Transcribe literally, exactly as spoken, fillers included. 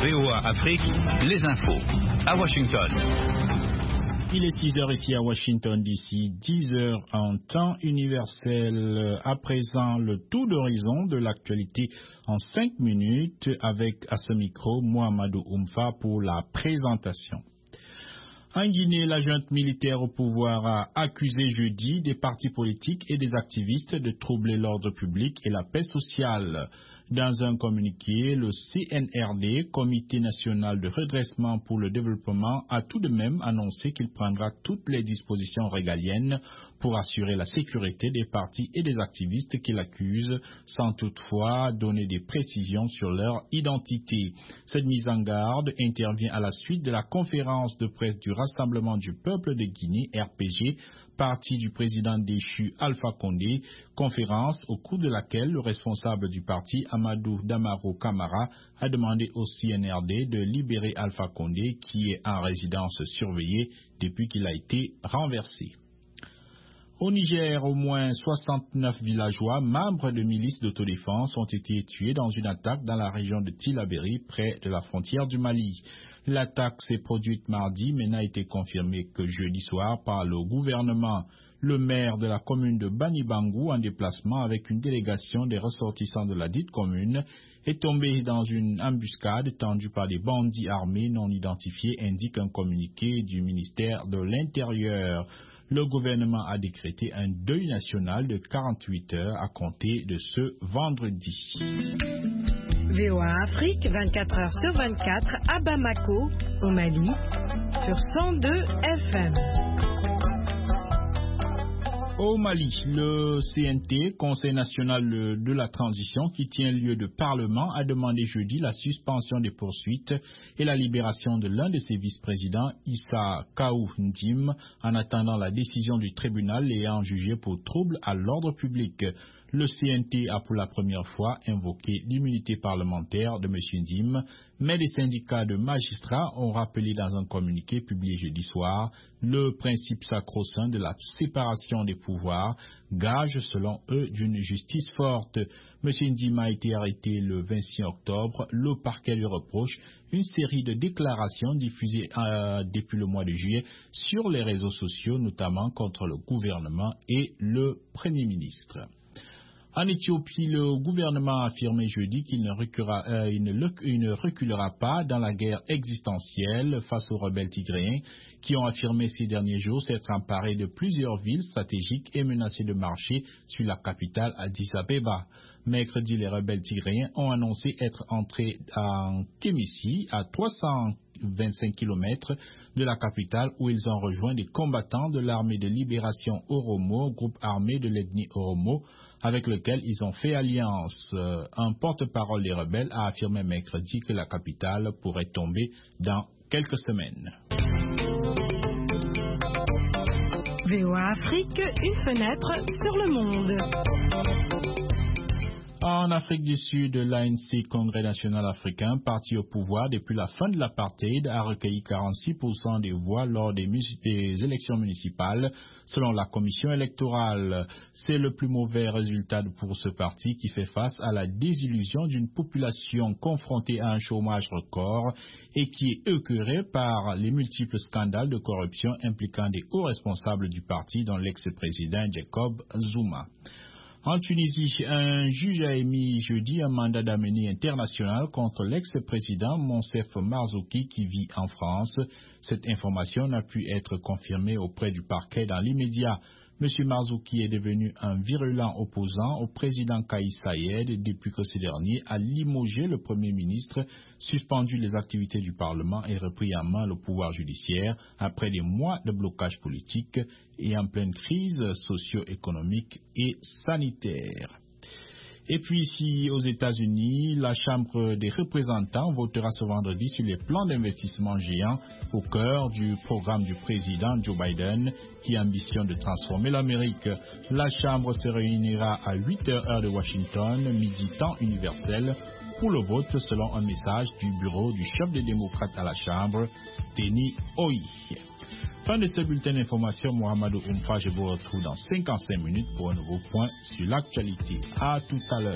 V O A Afrique, les infos. À Washington. Il est six heures ici à Washington D C, dix heures en temps universel. À présent, le tour d'horizon de l'actualité en cinq minutes avec à ce micro Mohamedou Oumfa pour la présentation. En Guinée, la junte militaire au pouvoir a accusé jeudi des partis politiques et des activistes de troubler l'ordre public et la paix sociale. Dans un communiqué, le C N R D, Comité national de redressement pour le développement, a tout de même annoncé qu'il prendra toutes les dispositions régaliennes pour assurer la sécurité des partis et des activistes qui l'accusent, sans toutefois donner des précisions sur leur identité. Cette mise en garde intervient à la suite de la conférence de presse du Rassemblement du peuple de Guinée, R P G, parti du président déchu Alpha Condé, conférence au cours de laquelle le responsable du parti, Amadou Damaro Camara, a demandé au C N R D de libérer Alpha Condé, qui est en résidence surveillée depuis qu'il a été renversé. Au Niger, au moins soixante-neuf villageois, membres de milices d'autodéfense, ont été tués dans une attaque dans la région de Tillabéri, près de la frontière du Mali. L'attaque s'est produite mardi, mais n'a été confirmée que jeudi soir par le gouvernement. Le maire de la commune de Banibangou, en déplacement avec une délégation des ressortissants de la dite commune, est tombé dans une embuscade tendue par des bandits armés non identifiés, indique un communiqué du ministère de l'Intérieur. Le gouvernement a décrété un deuil national de quarante-huit heures à compter de ce vendredi. V O A Afrique, vingt-quatre heures sur vingt-quatre, à Bamako, au Mali, sur cent deux F M. Au Mali, le C N T, Conseil national de la transition, qui tient lieu de parlement, a demandé jeudi la suspension des poursuites et la libération de l'un de ses vice-présidents, Issa Kaou Ndim, en attendant la décision du tribunal l'ayant jugé pour trouble à l'ordre public. Le C N T a pour la première fois invoqué l'immunité parlementaire de M. Ndim, mais des syndicats de magistrats ont rappelé dans un communiqué publié jeudi soir le principe sacro-saint de la séparation des pouvoirs, gage selon eux d'une justice forte. M. Ndim a été arrêté le vingt-six octobre. Le parquet lui reproche une série de déclarations diffusées euh, depuis le mois de juillet sur les réseaux sociaux, notamment contre le gouvernement et le Premier ministre. En Éthiopie, le gouvernement a affirmé jeudi qu'il ne reculera, euh, il ne, il ne reculera pas dans la guerre existentielle face aux rebelles tigréens qui ont affirmé ces derniers jours s'être emparés de plusieurs villes stratégiques et menacés de marcher sur la capitale Addis Abeba. Mercredi, les rebelles tigréens ont annoncé être entrés en Kémissi, à trois cent vingt-cinq kilomètres de la capitale, où ils ont rejoint des combattants de l'armée de libération Oromo, groupe armé de l'ethnie Oromo, avec lequel ils ont fait alliance. Un porte-parole des rebelles a affirmé mercredi que la capitale pourrait tomber dans quelques semaines. V O A Afrique, une fenêtre sur le monde. En Afrique du Sud, l'A N C, Congrès national africain, parti au pouvoir depuis la fin de l'apartheid, a recueilli quarante-six pour cent des voix lors des, des élections municipales, selon la commission électorale. C'est le plus mauvais résultat pour ce parti qui fait face à la désillusion d'une population confrontée à un chômage record et qui est écœurée par les multiples scandales de corruption impliquant des hauts responsables du parti, dont l'ex-président Jacob Zuma. En Tunisie, un juge a émis jeudi un mandat d'amener international contre l'ex-président Monsef Marzouki qui vit en France. Cette information n'a pu être confirmée auprès du parquet dans l'immédiat. M. Marzouki est devenu un virulent opposant au président Kais Saied depuis que ce dernier a limogé le Premier ministre, suspendu les activités du Parlement et repris en main le pouvoir judiciaire après des mois de blocage politique et en pleine crise socio-économique et sanitaire. Et puis ici, aux États-Unis, la Chambre des représentants votera ce vendredi sur les plans d'investissement géants au cœur du programme du président Joe Biden qui ambitionne de transformer l'Amérique. La Chambre se réunira à huit heures heure de Washington, midi temps universel, pour le vote selon un message du bureau du chef des démocrates à la Chambre, Steny Hoyer. Fin de ce bulletin d'information, Mohamedou Oumfa, je vous retrouve dans cinquante-cinq minutes pour un nouveau point sur l'actualité. À tout à l'heure.